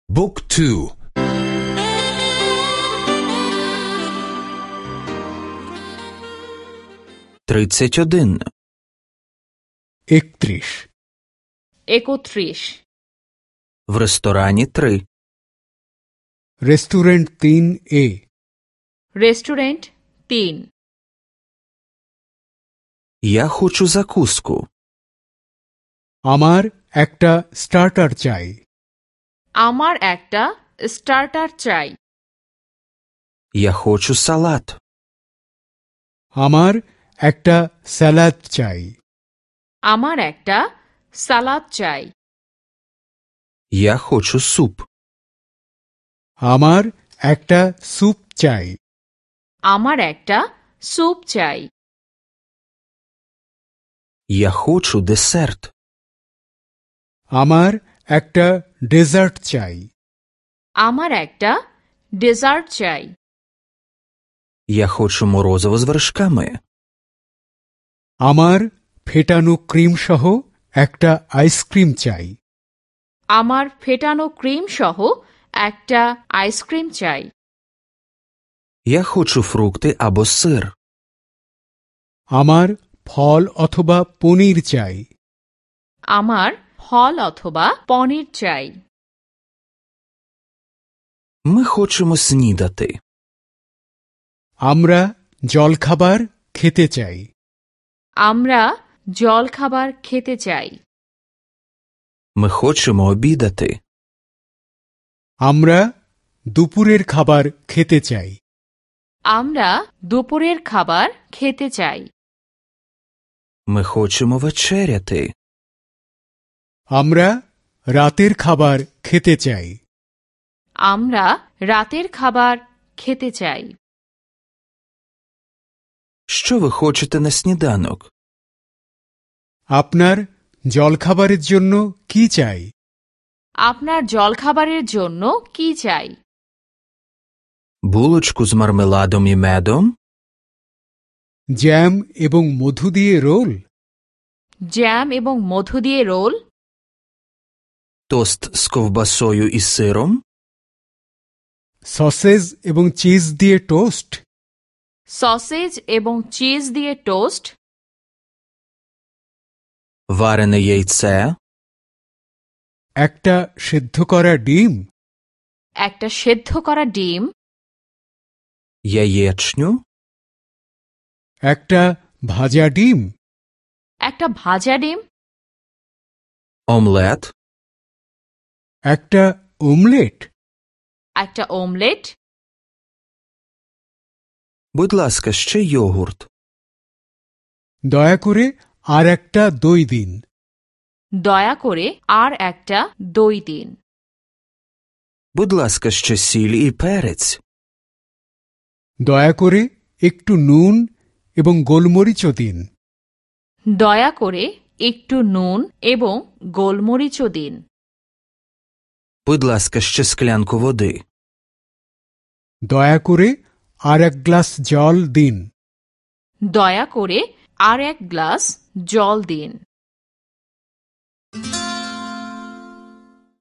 บุ๊กทู31 31 В ресторані 3 restaurant 3A restaurant 3 Я хочу закуску. আমার একটা starter চাই। আমার একটা স্টার্টার চাই। Я хочу салат. আমার একটা স্যালাড চাই। আমার একটা সালাদ চাই। Я хочу суп. আমার একটা স্যুপ চাই। আমার একটা স্যুপ চাই। Я хочу десерт. আমার একটা ডেজার্ট চাই। আমার একটা ডেজার্ট চাই। Я хочу морозиво з вершками. আমার ফেটানো ক্রিম সহ একটা আইসক্রিম চাই। আমার ফেটানো ক্রিম সহ একটা আইসক্রিম চাই। Я хочу фрукти або сир. আমার ফল অথবা পনির চাই। আমার ফল অথবা পনির চাই। Ми хочемо снідати. আমরা জলখাবার খেতে চাই। আমরা জলখাবার খেতে চাই। Ми хочемо обідати. আমরা দুপুরের খাবার খেতে চাই। আমরা দুপুরের খাবার খেতে চাই। Ми хочемо вечеряти. আমরা রাতের খাবার খেতে চাই। আমরা রাতের খাবার খেতে চাই। Що ви хочете на сніданок? আপনার জলখাবারের জন্য কি চাই? আপনার জলখাবারের জন্য কি চাই? Булочку з мармеладом і медом? জ্যাম এবং মধু দিয়ে রোল? জ্যাম এবং মধু দিয়ে রোল? Тост з ковбасою і сиром? সসেজ এবং চিজ দিয়ে টোস্ট? সসেজ এবং চিজ দিয়ে টোস্ট? Варене яйце? একটা সেদ্ধ করা ডিম? একটা সেদ্ধ করা ডিম? Яєчню? একটা ভাজা ডিম? একটা ভাজা ডিম? Омлет? একটা অমলেট? একটা অমলেট? Будь ласка, ще йогурт. দয়া করে আর একটা দই দিন। দয়া করে আর একটা দই দিন। Будь ласка, ще сіль і перець. দয়া করে একটু নুন এবং গোলমরিচও দিন। দয়া করে একটু নুন এবং গোলমরিচও দিন। Будь ласка, ще склянку води. দয়া করে আর এক গ্লাস জল দিন। দয়া করে আর এক গ্লাস জল দিন।